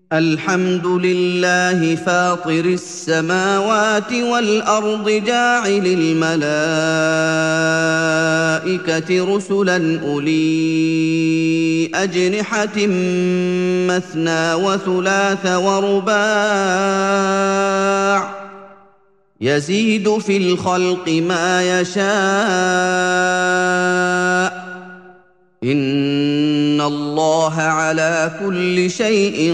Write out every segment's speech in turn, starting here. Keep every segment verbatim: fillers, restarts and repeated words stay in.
الحمد لله فاطر السماوات والأرض جاعل الملائكة رسلا أولي أجنحة مثنى وثلاث ورباع يزيد في الخلق ما يشاء إن الله على كل شيء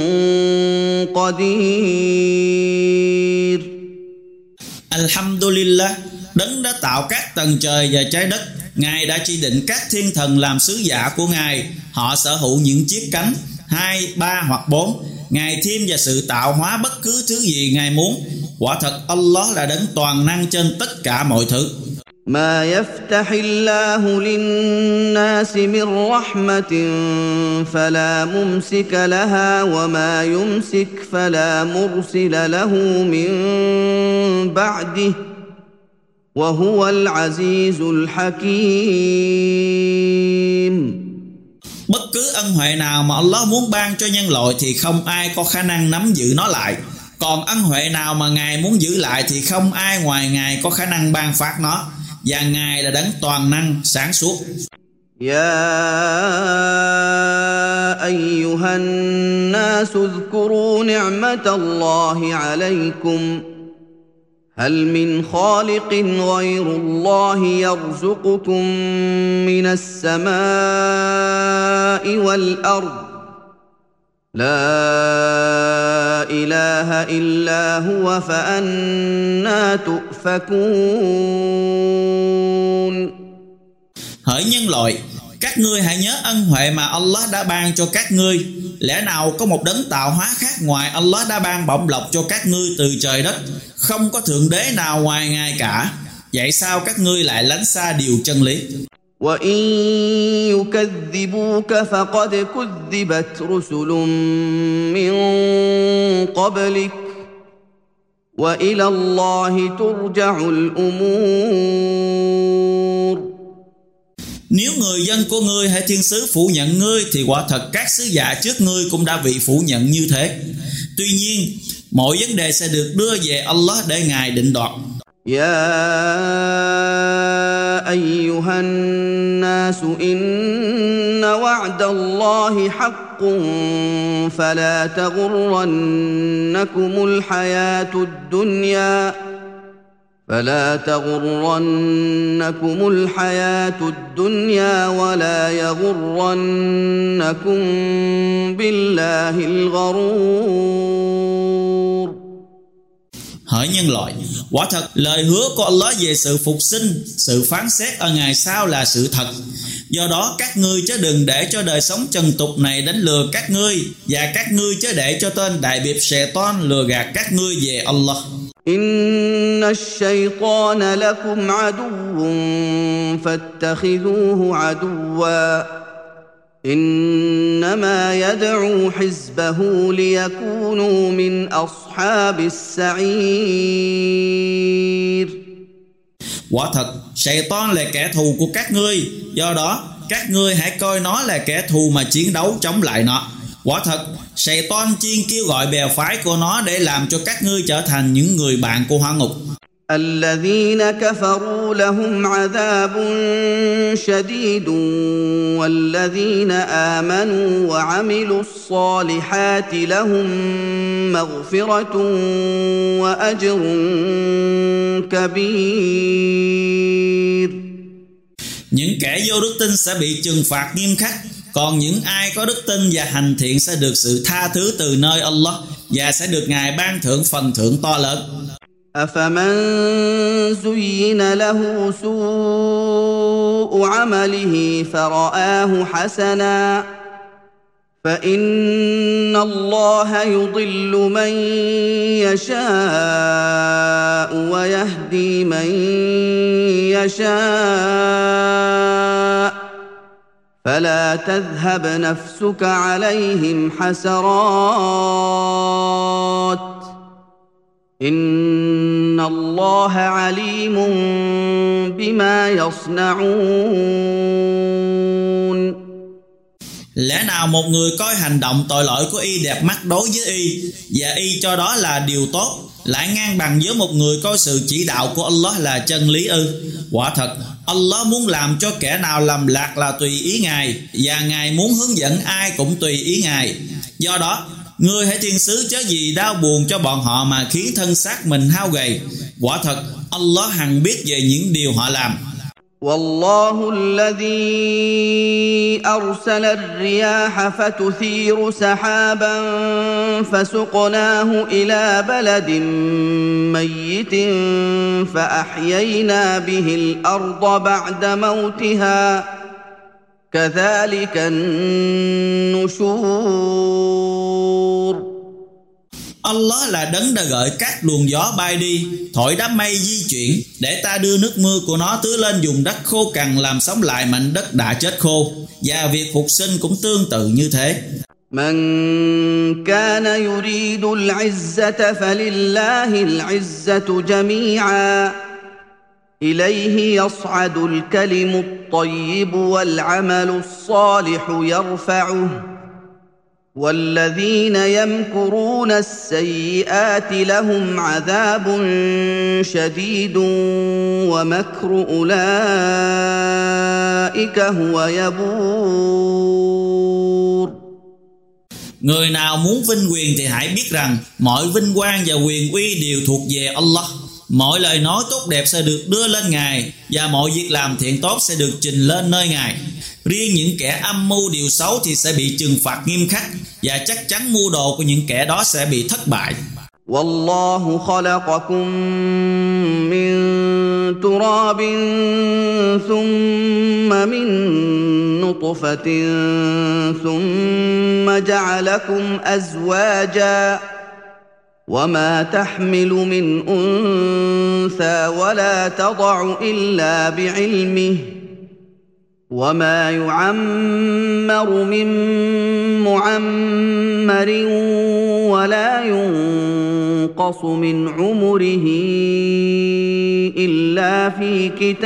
قدير. Alhamdulillah, Đấng đã tạo các tầng trời và trái đất. Ngài đã chỉ định các thiên thần làm sứ giả của Ngài. Họ sở hữu những chiếc cánh, hai, ba hoặc bốn. Ngài thêm vào sự tạo hóa bất cứ thứ gì Ngài muốn. Quả thật Allah là Đấng toàn năng trên tất cả mọi thứ. ما يفتح الله للناس من رحمة فلا ممسك لها وما يمسك فلا مرسل له من بعده وهو العزيز الحكيم. Bất cứ ân huệ nào mà Allah muốn ban cho nhân loại thì không ai có khả năng nắm giữ nó lại. Còn ân huệ nào mà Ngài muốn giữ lại thì không ai ngoài Ngài có khả năng ban phát nó. Và Ngài là Đấng toàn năng, sáng suốt. يا أيها الناس اذكروا نعمة الله عليكم هل من خالق غير الله يرزقكم من السماء والأرض لا إله إلا هو فأنى تؤفكون. Hỡi nhân loại, các ngươi hãy nhớ ân huệ mà Allah đã ban cho các ngươi. Lẽ nào có một đấng tạo hóa khác ngoài Allah đã ban bổng lộc cho các ngươi từ trời đất? Không có thượng đế nào ngoài Ngài cả. Vậy sao các ngươi lại lánh xa điều chân lý? وَإِن يُكَذِّبُوكَ فَقَدْ كُذِّبَتْ رُسُلٌ مِّن قَبْلِكَ وَإِلَى اللَّهِ تُرْجَعُ الْأُمُورُ. Nếu người dân của ngươi hay thiên sứ phủ nhận ngươi thì quả thật các sứ giả trước ngươi cũng đã bị phủ nhận như thế. Tuy nhiên, mọi vấn đề sẽ được đưa về Allah để Ngài định đoạt. يا أيها الناس إن وعد الله حق فلا تغرنكم الحياة الدنيا فلا تغرنكم الحياة الدنيا ولا يغرنكم بالله الغرور. Hỡi nhân loại, quả thật lời hứa của Allah về sự phục sinh, sự phán xét ở ngày sau là sự thật. Do đó các ngươi chớ đừng để cho đời sống trần tục này đánh lừa các ngươi, và các ngươi chớ để cho tên đại biệp Sê-toan lừa gạt các ngươi về Allah. إن الشيطان لكم عدو فاتخذوه عدوا إنما يدعو حزبه ليكونوا من أصحاب السعير. Quả thật, Sê-toan là kẻ thù của các ngươi, do đó các ngươi hãy coi nó là kẻ thù mà chiến đấu chống lại nó. Quả thật, Sê-toan chuyên kêu gọi bè phái của nó để làm cho các ngươi trở thành những người bạn của hỏa ngục. الذين كفروا لهم عذاب شديد والذين آمنوا وعملوا الصالحات لهم مغفرة وأجر كبير. Những kẻ vô đức tin sẽ bị trừng phạt nghiêm khắc, còn những ai có đức tin và hành thiện sẽ được sự tha thứ từ nơi Allah và sẽ được Ngài ban thưởng phần thưởng to lớn. أفمن زين له سوء عمله فرآه حسنا فإن الله يضل من يشاء ويهدي من يشاء فلا تذهب نفسك عليهم حسرات إن الله عليم بما يصنعون. Lẽ nào một người coi hành động tội lỗi của y đẹp mắt đối với y và y cho đó là điều tốt, lại ngang bằng với một người coi sự chỉ đạo của Allah là chân lý ư? Quả thật, Allah muốn làm cho kẻ nào lầm lạc là tùy ý Ngài, và Ngài muốn hướng dẫn ai cũng tùy ý Ngài. Do đó, ngươi hãy thiên sứ chớ gì đau buồn cho bọn họ mà khiến thân xác mình hao gầy. Quả thật, Allah hằng biết về những điều họ làm. والله الذي أرسل الرياح فتثير سحابا فسقناه إلى بلد ميت فأحيينا به الأرض بعد موتها كذلك النشور. Allah là đấng đã gợi các luồng gió bay đi, thổi đám mây di chuyển, để ta đưa nước mưa của nó tưới lên vùng đất khô cằn, làm sống lại mảnh đất đã chết khô. Và việc phục sinh cũng tương tự như thế. من كان يريد العزة فلله العزة جميعا إليه يصعد الكلم الطيب والعمل الصالح يرفعه والذين يمكرون السيئات لهم عذاب شديد ومكر أولئك هو يبور. Người nào muốn vinh quyền thì hãy biết rằng mọi vinh quang và quyền uy đều thuộc về Allah. Mọi lời nói tốt đẹp sẽ được đưa lên Ngài, và mọi việc làm thiện tốt sẽ được trình lên nơi Ngài. Riêng những kẻ âm mưu điều xấu thì sẽ bị trừng phạt nghiêm khắc, và chắc chắn mưu đồ của những kẻ đó sẽ bị thất bại. والله خلقكم من تراب ثم من نطفة ثم جعلكم أزواجا وما تحمل من أنثى ولا تضع إلا بعلمه وما يعمر من معمر ولا ينقص من عمره إلا في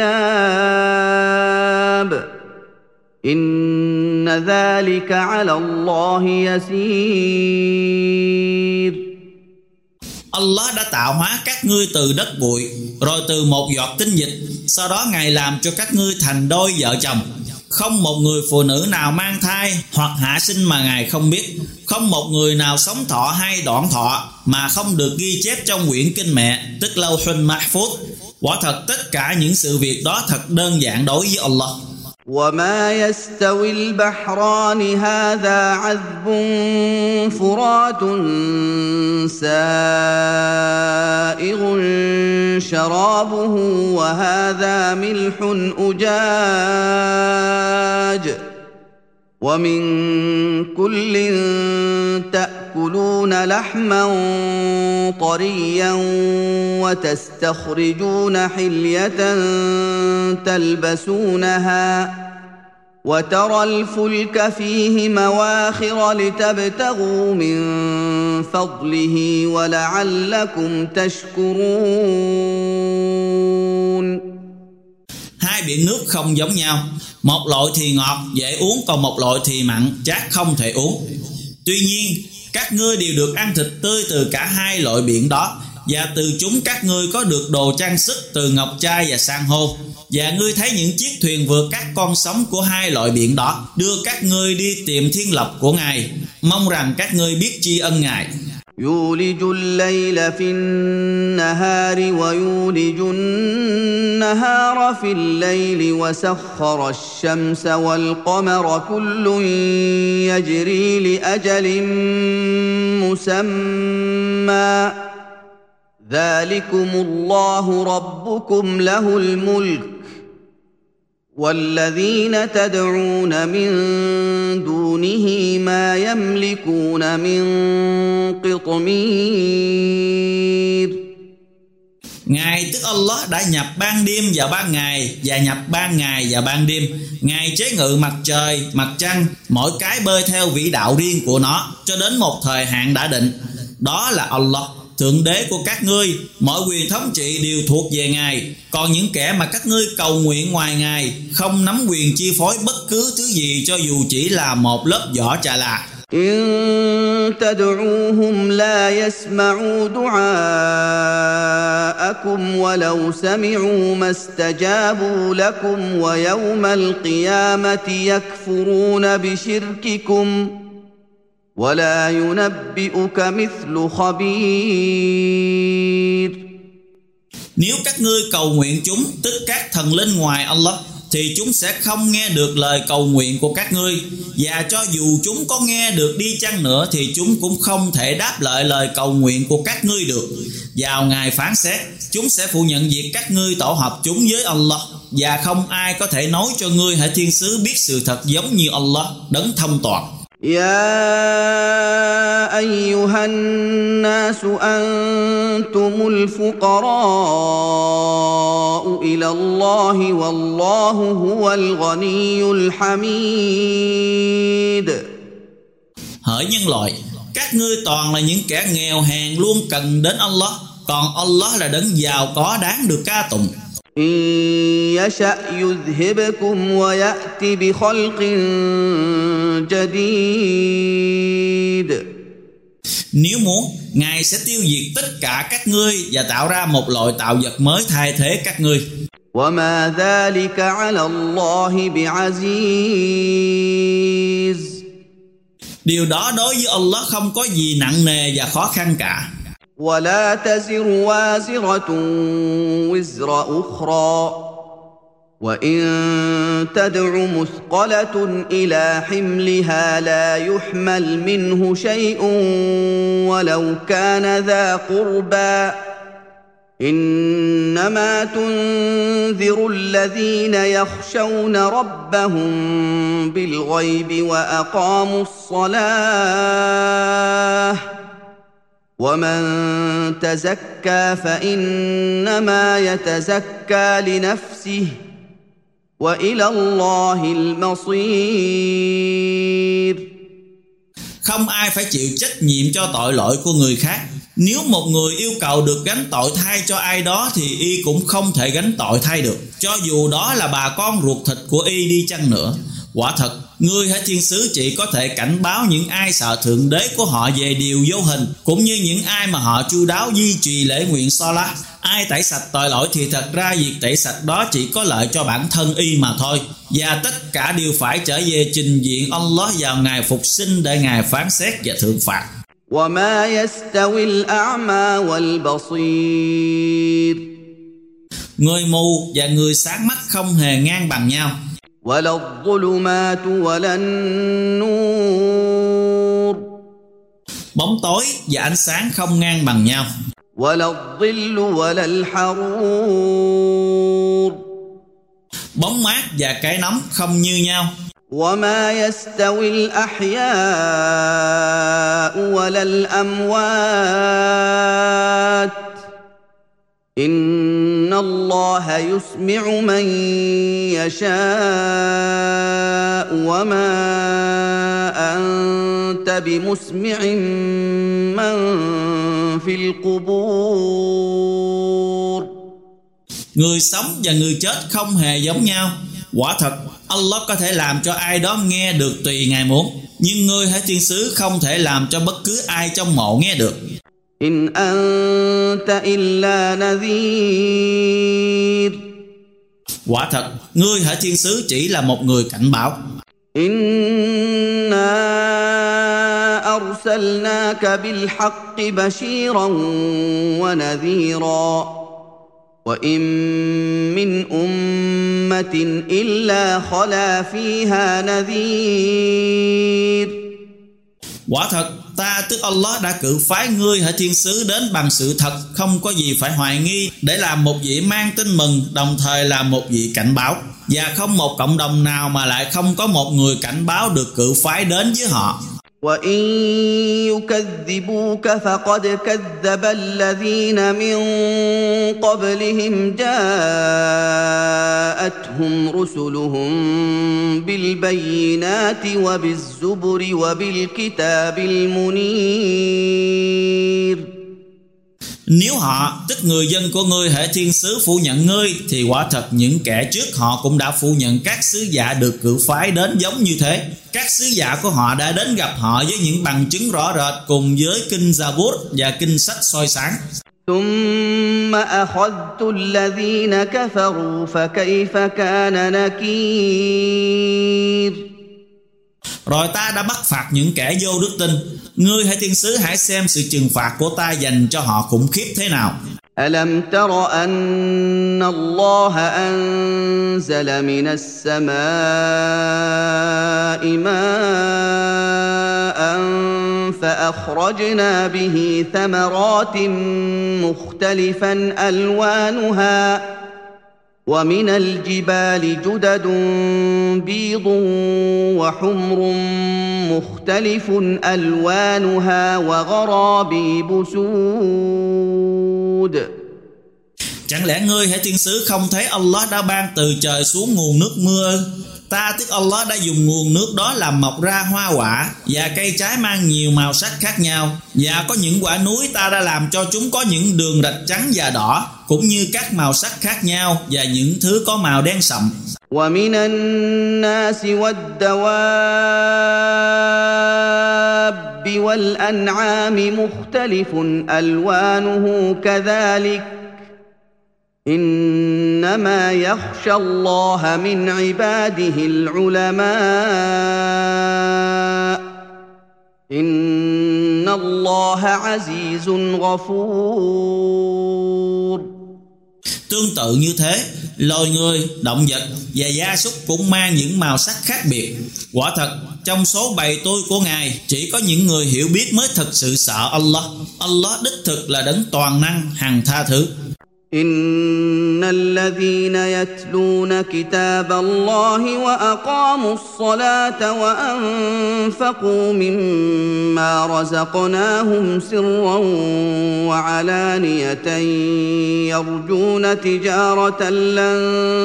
كتاب إن ذلك على الله يسير. Allah đã tạo hóa các ngươi từ đất bụi, rồi từ một giọt tinh dịch, sau đó Ngài làm cho các ngươi thành đôi vợ chồng. Không một người phụ nữ nào mang thai hoặc hạ sinh mà Ngài không biết. Không một người nào sống thọ hay đoạn thọ mà không được ghi chép trong quyển kinh mẹ, tức Lawhul Mahfuz. Quả thật tất cả những sự việc đó thật đơn giản đối với Allah. وما يستوي البحران هذا عذب فرات سائغ شرابه وهذا ملح أجاج ومن كل تأكلون لحما طريا وتستخرجون حلية تلبسونها وترى الفلك فيه مواخر لتبتغوا من فضله ولعلكم تشكرون. Hai biển nước không giống nhau, một loại thì ngọt dễ uống, còn một loại thì mặn chát không thể uống. Tuy nhiên các ngươi đều được ăn thịt tươi từ cả hai loại biển đó, và từ chúng các ngươi có được đồ trang sức từ ngọc trai và san hô. Và ngươi thấy những chiếc thuyền vượt các con sóng của hai loại biển đó, đưa các ngươi đi tìm thiên lộc của Ngài. Mong rằng các ngươi biết tri ân Ngài. يولج الليل في النهار ويولج النهار في الليل وسخر الشمس والقمر كل يجري لأجل مسمى ذلكم الله ربكم له الملك والذين تدعون من دونه ما يملكون من قطمير. Ngài tức Allah đã nhập ban đêm và ban ngày, và nhập ban ngày và ban đêm. Ngài chế ngự mặt trời, mặt trăng, mỗi cái bơi theo vĩ đạo riêng của nó cho đến một thời hạn đã định. Đó là Allah, Thượng đế của các ngươi, mọi quyền thống trị đều thuộc về Ngài. Còn những kẻ mà các ngươi cầu nguyện ngoài Ngài không nắm quyền chi phối bất cứ thứ gì, cho dù chỉ là một lớp vỏ trà là. إن تدعوهم لا يسمعوا دعاءكم ولو سمعوا ما استجابوا لكم ويوم القيامة يكفرون بشرككم ولا ينبئك مثل خبير. Nếu các ngươi cầu nguyện chúng, tức các thần linh ngoài Allah, thì chúng sẽ không nghe được lời cầu nguyện của các ngươi. Và cho dù chúng có nghe được đi chăng nữa thì chúng cũng không thể đáp lại lời cầu nguyện của các ngươi được. Vào ngày phán xét, chúng sẽ phủ nhận việc các ngươi tổ hợp chúng với Allah. Và không ai có thể nói cho ngươi hỡi thiên sứ biết sự thật giống như Allah, đấng thông toàn. يا أيها الناس أنتم الفقراء إلى الله والله هو الغني الحميد. Hỡi nhân loại, các ngươi toàn là những kẻ nghèo hèn luôn cần đến Allah, còn Allah là đấng giàu có đáng được ca tụng. إن يشأ يذهبكم ويأت بخلق جديد. Nếu muốn, Ngài sẽ tiêu diệt tất cả các ngươi và tạo ra một loại tạo vật mới thay thế các ngươi. وما ذلك على الله بعزيز. Điều đó đối với Allah không có gì nặng nề và khó khăn cả. ولا تزر وازرة وزر أخرى وإن تدع مثقلة إلى حملها لا يحمل منه شيء ولو كان ذا قربى إنما تنذر الذين يخشون ربهم بالغيب وأقاموا الصلاة ومن تزكى فإنما يتزكى لنفسه وإلى الله المصير. Không ai phải chịu trách nhiệm cho tội lỗi của người khác. Nếu một người yêu cầu được gánh tội thay cho ai đó thì y cũng không thể gánh tội thay được, cho dù đó là bà con ruột thịt của y đi chăng nữa. Quả thật, ngươi hỡi thiên sứ chỉ có thể cảnh báo những ai sợ thượng đế của họ về điều vô hình, cũng như những ai mà họ chu đáo duy trì lễ nguyện Salat. Ai tẩy sạch tội lỗi thì thật ra việc tẩy sạch đó chỉ có lợi cho bản thân y mà thôi. Và tất cả đều phải trở về trình diện Allah vào ngày phục sinh để Ngài phán xét và thượng phạt. وما يستوي الأعمى والبصير. Người mù và người sáng mắt không hề ngang bằng nhau. ولا الظلمات ولا النور. Bóng tối và ánh sáng không ngang bằng nhau. ولا الظل ولا الحرور. Bóng mát và cái nóng không như nhau. وما يستوي الأحياء ولا الأموات إن الله يسمع من يشاء وما أنت بمسمع من في القبور. Người sống và người chết không hề giống nhau. Quả thật, Allah có thể làm cho ai đó nghe được tùy Ngài muốn, nhưng ngươi hỡi thiên sứ không thể làm cho bất cứ ai trong mộ nghe được. إن أنت إلا نذير. Quả thật, ngươi hỡi thiên sứ chỉ là một người cảnh báo. إنا أرسلناك بالحق بشيرا ونذيرا وإن من أمة إلا خلا فيها نذير. Quả thật, ta tức Allah đã cử phái ngươi hỡi thiên sứ đến bằng sự thật, không có gì phải hoài nghi, để làm một vị mang tin mừng, đồng thời là một vị cảnh báo. Và không một cộng đồng nào mà lại không có một người cảnh báo được cử phái đến với họ. وَإِن يُكَذِّبُوكَ فَقَدْ كَذَّبَ الَّذِينَ مِن قَبْلِهِمْ جَاءَتْهُمْ رُسُلُهُم بِالْبَيِّنَاتِ وَبِالزُّبُرِ وَبِالْكِتَابِ الْمُنِيرِ. Nếu họ, tức người dân của ngươi hệ thiên sứ phủ nhận ngươi, thì quả thật những kẻ trước họ cũng đã phủ nhận các sứ giả được cử phái đến giống như thế. Các sứ giả của họ đã đến gặp họ với những bằng chứng rõ rệt cùng với kinh Zabur và kinh sách soi sáng. ثم أخذت الذين كفروا فكيف كان نكير. Rồi ta đã bắt phạt những kẻ vô đức tin. Ngươi hãy thiên sứ hãy xem sự trừng phạt của ta dành cho họ khủng khiếp thế nào. ألم تر أن الله أنزل من السماء ماء فأخرجنا به ثمرات مختلفا ألوانها ومن الجبال جدد بيض وحمر مختلف ألوانها وغرابيب سود. Chẳng lẽ ngươi hãy thiên sứ không thấy Allah đã ban từ trời xuống nguồn nước mưa? Ta tức Allah đã dùng nguồn nước đó làm mọc ra hoa quả và cây trái mang nhiều màu sắc khác nhau, và có những quả núi ta đã làm cho chúng có những đường rạch trắng và đỏ, cũng như các màu sắc khác nhau và những thứ có màu đen sậm. وَمِنَ النَّاسِ وَالدَّوَابِّ وَالْأَنْعَامِ مُخْتَلِفٌ أَلْوَانُهُ كَذَلِكَ إِنَّمَا يَخْشَى اللَّهَ مِنْ عِبَادِهِ الْعُلَمَاءُ إِنَّ اللَّهَ عَزِيزٌ غَفُورٌ. Tương tự như thế, loài người, động vật và gia súc cũng mang những màu sắc khác biệt. Quả thật, trong số bầy tôi của Ngài, chỉ có những người hiểu biết mới thật sự sợ Allah. Allah đích thực là đấng toàn năng, hằng tha thứ. إن الذين يتلون كتاب الله وأقاموا الصلاة وأنفقوا مما رزقناهم سرا وعلانية يرجون تجارة لن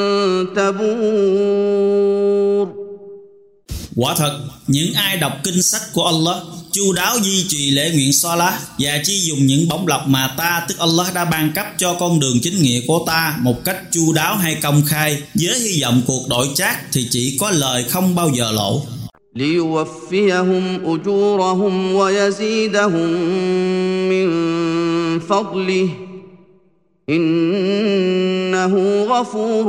تبور. Quả thật, những ai đọc kinh sách của Allah, chu đáo duy trì lễ nguyện Salat và chi dùng những bổng lộc mà ta tức Allah đã ban cấp cho con đường chính nghĩa của ta một cách chu đáo hay công khai, với hy vọng cuộc đổi trác thì chỉ có lời không bao giờ lỗ. ليوفيهم أجورهم ويزيدهم من فضله إنه غفور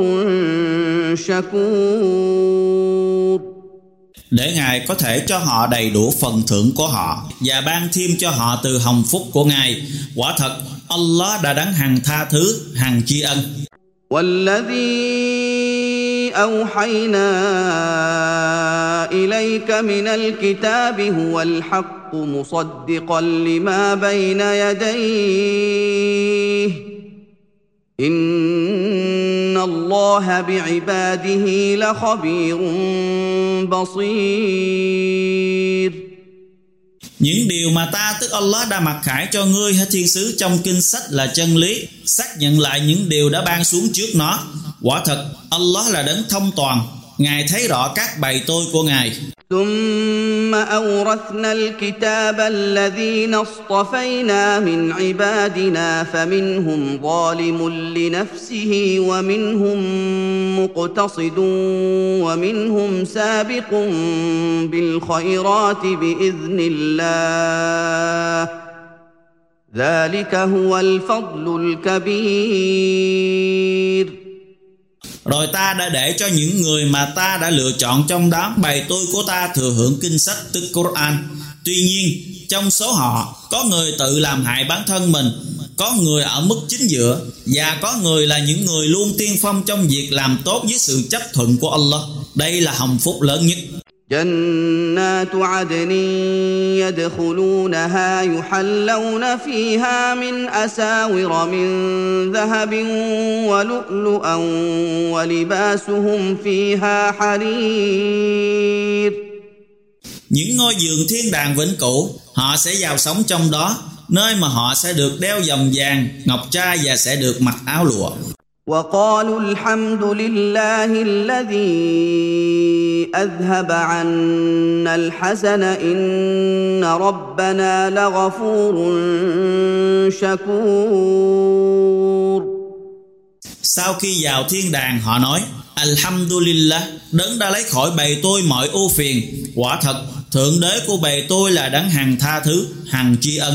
شكور. Để Ngài có thể cho họ đầy đủ phần thưởng của họ và ban thêm cho họ từ hồng phúc của Ngài. Quả thật, Allah đã đấng hằng tha thứ, hằng tri ân. والذي أوحينا إليك من الكتاب هو الحق مصدقا لما بين يديه إن الله بعباده لخبير بصير. Những điều mà ta tức Allah đã mặc khải cho ngươi hay thiên sứ trong kinh sách là chân lý, xác nhận lại những điều đã ban xuống trước nó. Quả thật, Allah là đấng thông toàn, Ngài thấy rõ các bầy tôi của Ngài. ثم أورثنا الكتاب الذين اصطفينا من عبادنا فمنهم ظالم لنفسه ومنهم مقتصد ومنهم سابق بالخيرات بإذن الله ذلك هو الفضل الكبير. Rồi ta đã để cho những người mà ta đã lựa chọn trong đám bầy tôi của ta thừa hưởng kinh sách tức Quran. Tuy nhiên, trong số họ có người tự làm hại bản thân mình, có người ở mức chính giữa, và có người là những người luôn tiên phong trong việc làm tốt với sự chấp thuận của Allah. Đây là hồng phúc lớn nhất. جنات عدن يدخلونها يحلون فيها من أساور من ذهب ولؤلؤا ولباسهم فيها حرير. Những ngôi vườn thiên đàng vĩnh cửu, họ sẽ vào sống trong đó, nơi mà họ sẽ được đeo vòng vàng, ngọc trai và sẽ được mặc áo lụa. وقالوا الحمد لله الذي أذهب عنا الحزن إن ربنا لغفور شكور. Sau khi vào thiên đàng họ nói Alhamdulillah, đấng đã lấy khỏi bầy tôi mọi ưu phiền. Quả thật thượng đế của bầy tôi là đấng hằng tha thứ, hằng tri ân.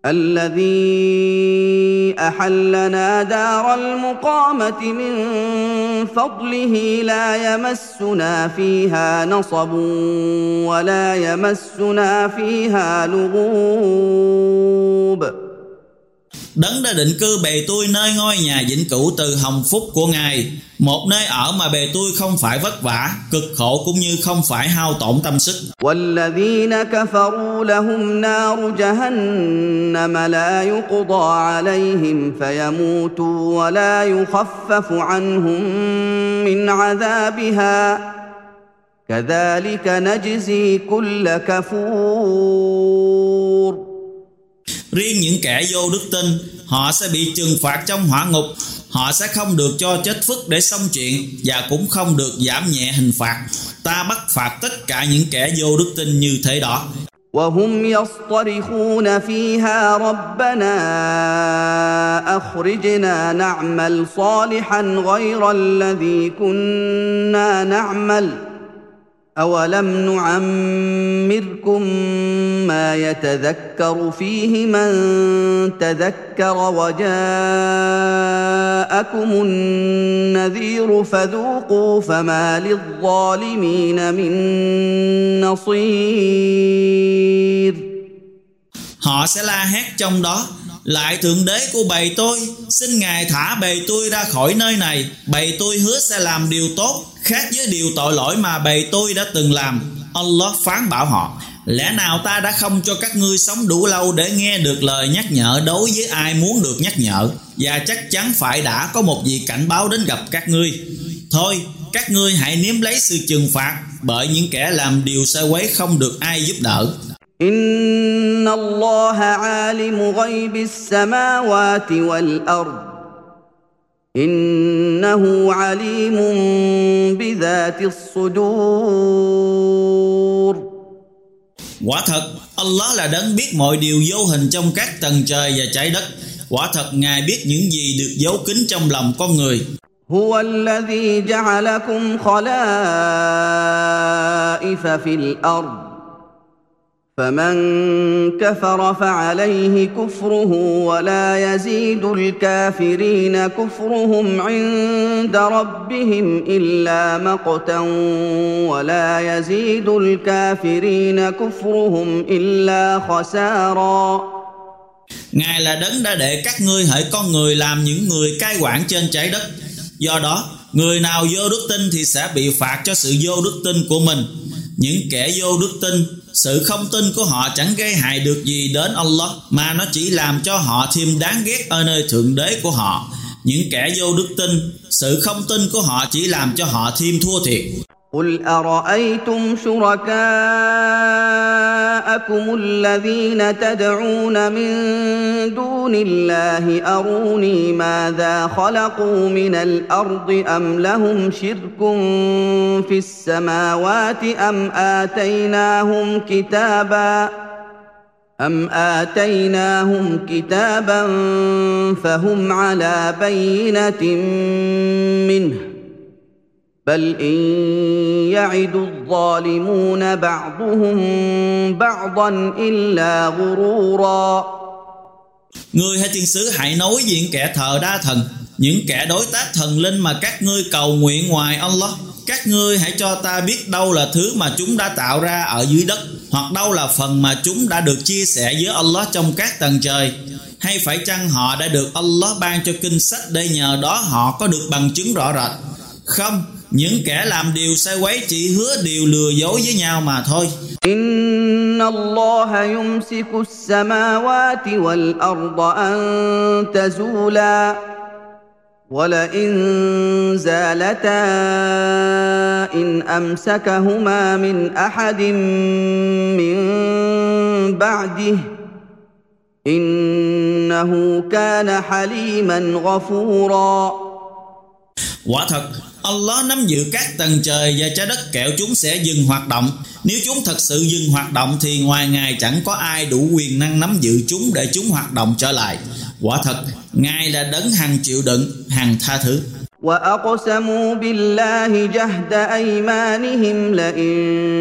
الذي أحلنا دار المقامة من فضله لا يمسنا فيها نصب ولا يمسنا فيها لغوب. Đấng đã định cư bề tôi nơi ngôi nhà vĩnh cửu từ hồng phúc của Ngài, một nơi ở mà bề tôi không phải vất vả, cực khổ cũng như không phải hao tổn tâm sức. وَالَّذِينَ كَفَرُوا لَهُمْ نَارُ جَهَنَّمَ لَا يُقْضَى عَلَيْهِمْ فَيَمُوتُوا وَلَا يُخَفَّفُ عَنْهُمْ مِنْ عَذَابِهَا كَذَلِكَ نَجْزِي كُلَّ كَفُورٍ. Riêng những kẻ vô đức tin, họ sẽ bị trừng phạt trong hỏa ngục. Họ sẽ không được cho chết phức để xong chuyện, và cũng không được giảm nhẹ hình phạt. Ta bắt phạt tất cả những kẻ vô đức tin như thế đó. وهم يصطرخون فيها ربنا أخرجنا نعمل صالحا غير الذي كنا نعمل أولم نعمركم ما يتذكر فيه من تذكر وجاءكم النذير فذوقوا فما للظالمين من نصير. Họ sẽ la hét trong đó: lại thượng đế của bầy tôi, xin Ngài thả bầy tôi ra khỏi nơi này. Bầy tôi hứa sẽ làm điều tốt, khác với điều tội lỗi mà bầy tôi đã từng làm. Allah phán bảo họ: lẽ nào ta đã không cho các ngươi sống đủ lâu để nghe được lời nhắc nhở đối với ai muốn được nhắc nhở, và chắc chắn phải đã có một vị cảnh báo đến gặp các ngươi. Thôi, các ngươi hãy nếm lấy sự trừng phạt bởi những kẻ làm điều sai quấy không được ai giúp đỡ. إن الله عالم غيب السماوات والأرض إنه عليم بذات الصدور. Quả thật, Allah là đấng biết mọi điều vô hình trong các tầng trời và trái đất. Quả thật Ngài biết những gì được giấu kín trong lòng con người. هو الذي جعلكم خلائف في الأرض فمن كفر فعليه كفره ولا يزيد الكافرين كفرهم عند ربهم إلا مقتا ولا يزيد الكافرين كفرهم إلا خسارا. Ngài là đấng đã để các ngươi hỡi con người làm những người cai quản trên trái đất. Do đó, người nào vô đức tin thì sẽ bị phạt cho sự vô đức tin của mình. Những kẻ vô đức tin, sự không tin của họ chẳng gây hại được gì đến Allah, mà nó chỉ làm cho họ thêm đáng ghét ở nơi thượng đế của họ. Những kẻ vô đức tin, sự không tin của họ chỉ làm cho họ thêm thua thiệt. قُلْ أَرَأَيْتُمْ شُرَكَاءَكُمُ الَّذِينَ تَدْعُونَ مِن دُونِ اللَّهِ أَرُونِي مَاذَا خَلَقُوا مِنَ الْأَرْضِ أَمْ لَهُمْ شِرْكٌ فِي السَّمَاوَاتِ أَمْ آتَيْنَاهُمْ كِتَابًا أَمْ آتَيْنَاهُمْ كِتَابًا فَهُمْ عَلَى بَيِّنَةٍ مِّنْهُ بل إن يعد الظالمون بعضهم بعضا إلا غرورا. Ngươi hay tiên sứ hãy nói với những kẻ thờ đa thần, những kẻ đối tác thần linh mà các ngươi cầu nguyện ngoài Allah. Các ngươi hãy cho ta biết đâu là thứ mà chúng đã tạo ra ở dưới đất, hoặc đâu là phần mà chúng đã được chia sẻ với Allah trong các tầng trời. Hay phải chăng họ đã được Allah ban cho kinh sách để nhờ đó họ có được bằng chứng rõ rệt? Không, những kẻ làm điều sai quấy chỉ hứa điều lừa dối với nhau mà thôi. إن الله يمسك السماوات والأرض أن تزولا ولئن زالتا إن أمسكهما من أحد من بعده إنه كان حليما غفورا. Quả thật, Allah nắm giữ các tầng trời và trái đất, kẻo chúng sẽ dừng hoạt động. Nếu chúng thật sự dừng hoạt động thì ngoài Ngài chẳng có ai đủ quyền năng nắm giữ chúng để chúng hoạt động trở lại. Quả thật, Ngài là đấng hằng chịu đựng, hằng tha thứ. وَأَقْسَمُوا بِاللَّهِ جَهْدَ أَيْمَانِهِمْ لَئِن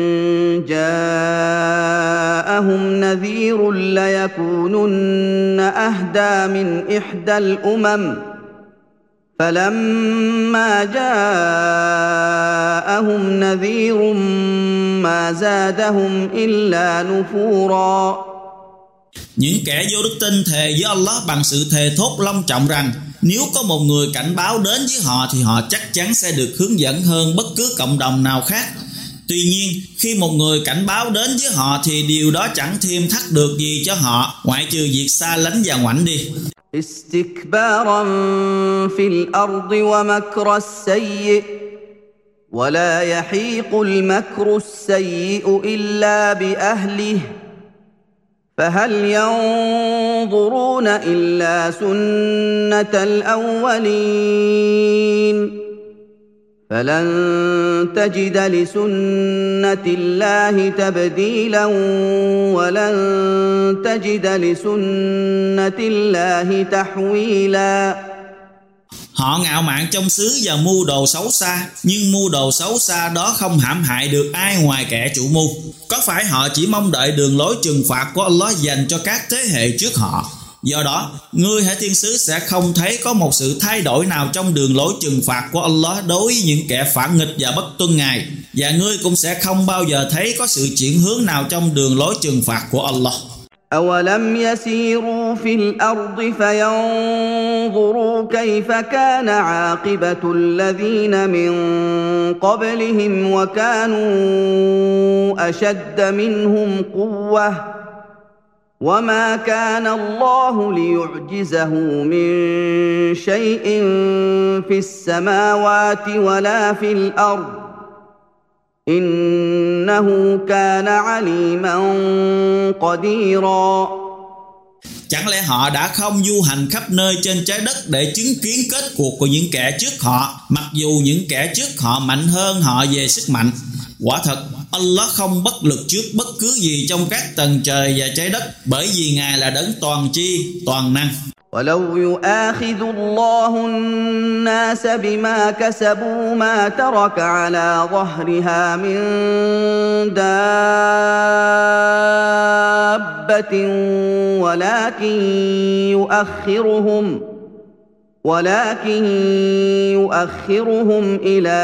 جَاءَهُمْ نَذِيرٌ لَيَكُونُنَّ أَهْدَىٰ مِنْ إِحْدَى الْأُمَمِ فَلَمَّا جَاءَهُمْ نَذِيرٌ مَا زَادَهُمْ إِلَّا نُفُورًا. Những kẻ vô đức tin thề với Allah bằng sự thề thốt long trọng rằng nếu có một người cảnh báo đến với họ thì họ chắc chắn sẽ được hướng dẫn hơn bất cứ cộng đồng nào khác. Tuy nhiên, khi một người cảnh báo đến với họ thì điều đó chẳng thêm thắt được gì cho họ, ngoại trừ việc xa lánh và ngoảnh đi. استكبارا في الأرض ومكر السيء ولا يحيق المكر السيء إلا بأهله فهل ينظرون إلا سنة الأولين فلن تجد لسنة الله تبديلا ولن تجد لسنة الله تحويلا. Họ ngạo mạn trong xứ và mưu đồ xấu xa, nhưng mưu đồ xấu xa đó không hãm hại được ai ngoài kẻ chủ mưu. Có phải họ chỉ mong đợi đường lối trừng phạt của Allah dành cho các thế hệ trước họ? Do đó, ngươi hãy thiên sứ sẽ không thấy có một sự thay đổi nào trong đường lối trừng phạt của Allah đối với những kẻ phản nghịch và bất tuân Ngài, và ngươi cũng sẽ không bao giờ thấy có sự chuyển hướng nào trong đường lối trừng phạt của Allah. أَوَلَمْ يَسِيرُوا فِي الْأَرْضِ فَيَنْظُرُوا كَيْفَ كَانَ عَاقِبَةُ الَّذِينَ مِنْ قَبْلِهِمْ وَكَانُوا أَشَدَّ مِنْهُمْ قُوَّةً وَمَا كَانَ اللَّهُ لِيُعْجِزَهُ مِنْ شَيْءٍ فِي السَّمَاوَاتِ وَلَا فِي الْأَرْضِ إِنَّهُ كَانَ عَلِيمًا قَدِيرًا. Chẳng lẽ họ đã không du hành khắp nơi trên trái đất để chứng kiến kết cuộc của những kẻ trước họ, mặc dù những kẻ trước họ mạnh hơn họ về sức mạnh? Quả thật, Allah không bất lực trước bất cứ gì trong các tầng trời và trái đất, bởi vì Ngài là đấng toàn chi, toàn năng. وَلَوْ يُؤَاخِذُ اللَّهُ النَّاسَ بِمَا كَسَبُوا مَا تَرَكَ عَلَى ظَهْرِهَا مِن دَابَّةٍ وَلَكِن يُؤَخِّرُهُمْ ولكن يؤخرهم إلى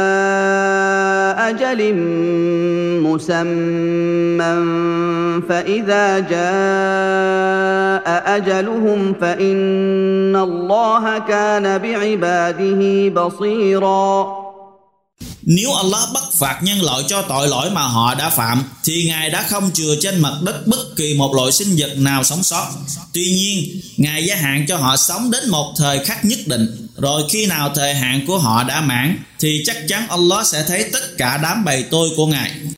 أجل مسمى فإذا جاء أجلهم فإن الله كان بعباده بصيرا. Nếu Allah bắt phạt nhân loại cho tội lỗi mà họ đã phạm, thì Ngài đã không chừa trên mặt đất bất kỳ một loại sinh vật nào sống sót. Tuy nhiên, Ngài gia hạn cho họ sống đến một thời khắc nhất định. Rồi khi nào thời hạn của họ đã mãn, thì chắc chắn Allah sẽ thấy tất cả đám bầy tôi của Ngài.